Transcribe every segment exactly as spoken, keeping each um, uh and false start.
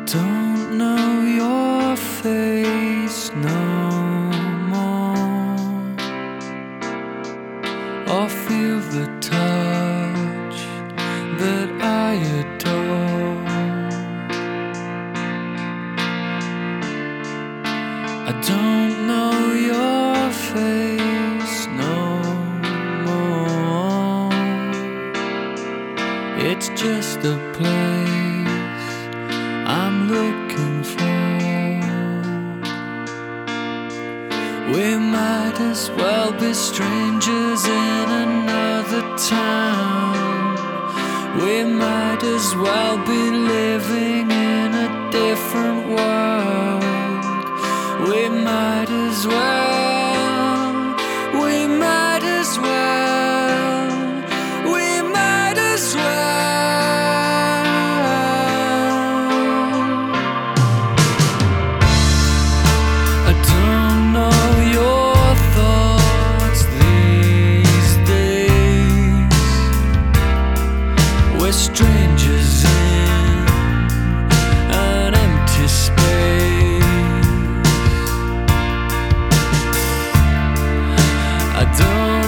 don't know your face no more, or feel the touch that I adore. I don't know your face no more. It's just a place I'm looking for. We might as well be strangers in another town. We might as well be living in a different world. We might as well, we might as well, we might as well. I don't know your thoughts these days. We're strangers in an empty space. I don't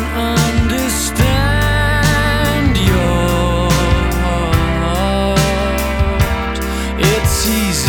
understand your heart. It's easy